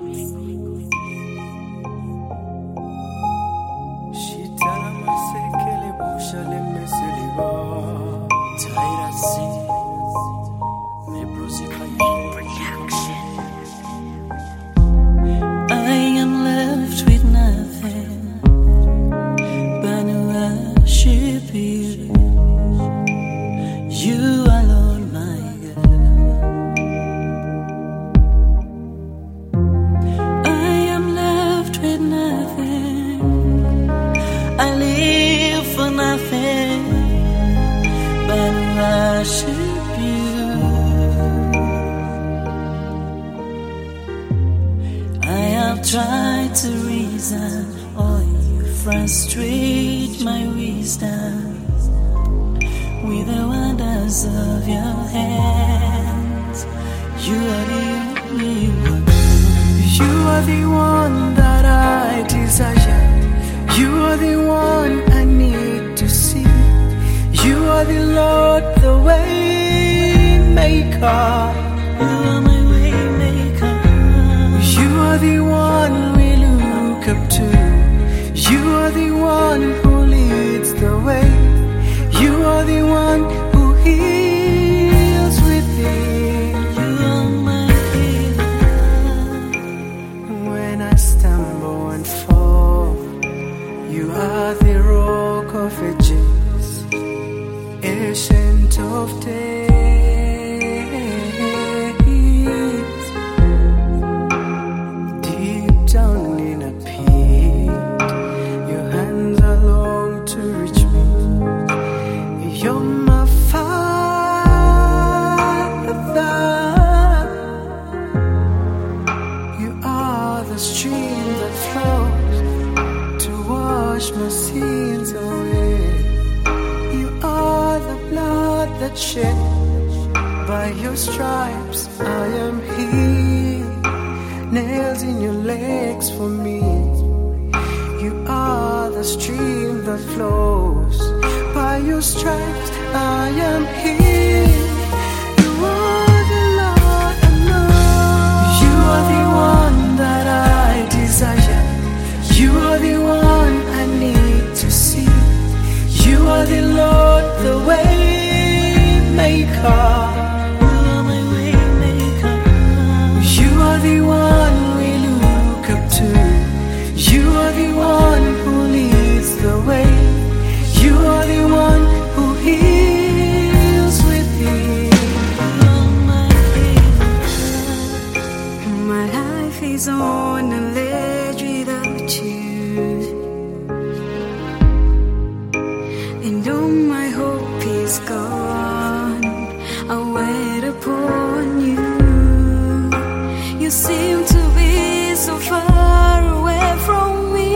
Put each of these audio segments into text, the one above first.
am left with nothing but to worship you. You alone, my God. I am left with nothing. I live for nothing but to worship you. I have tried to reason, oh, you frustrate my wisdom with the wonders of your hands. You are the only one. You are the one that I desire. You are the one I need to see. You are the Lord, the way maker. You are my way maker. You are the one we look up to. You are the one who leads the way. You are the one who heals within. You are my healer. When I stumble and fall, you are the rock of ages, ancient of days. Deep down in a pit, your hands are long to reach me. You're my Father. You are the stream that flows to wash my sins away. You are the blood that shed. By your stripes I am healed. Nails in your legs for me. You are the stream that flows. By your stripes I am healed. You are the Lord I know. You are the one that I desire. You are the one I need to see. You are the Lord, the way maker. You are my way maker. You are the one we look up to. You are the one who leads the way. You are the one who heals within. You are my healer. My life is on a ledge without you, and all my hope is gone. I wait upon you. You seem to be so far away from me.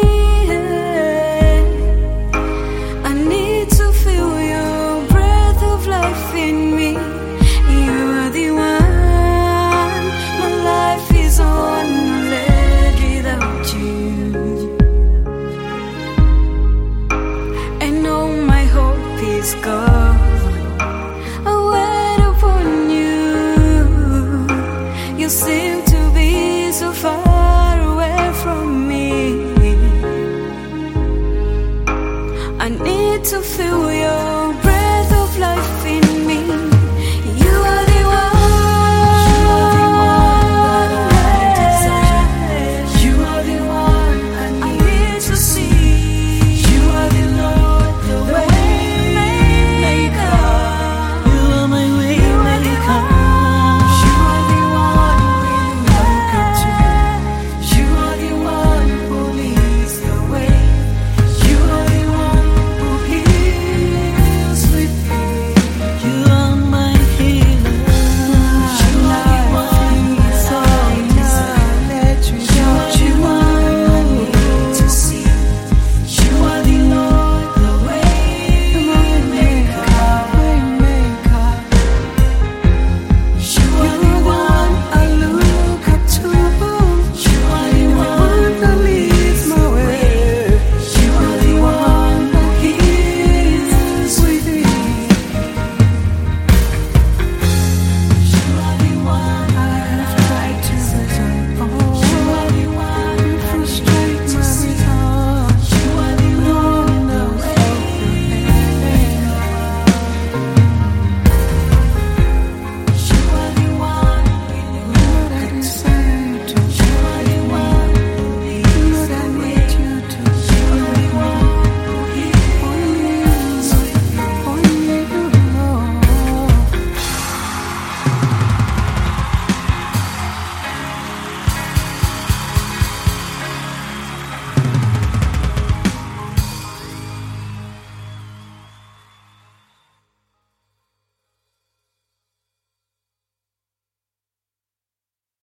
I need to feel your breath of life in me. You are the one. My life is on a ledge without you, and all my hope is gone.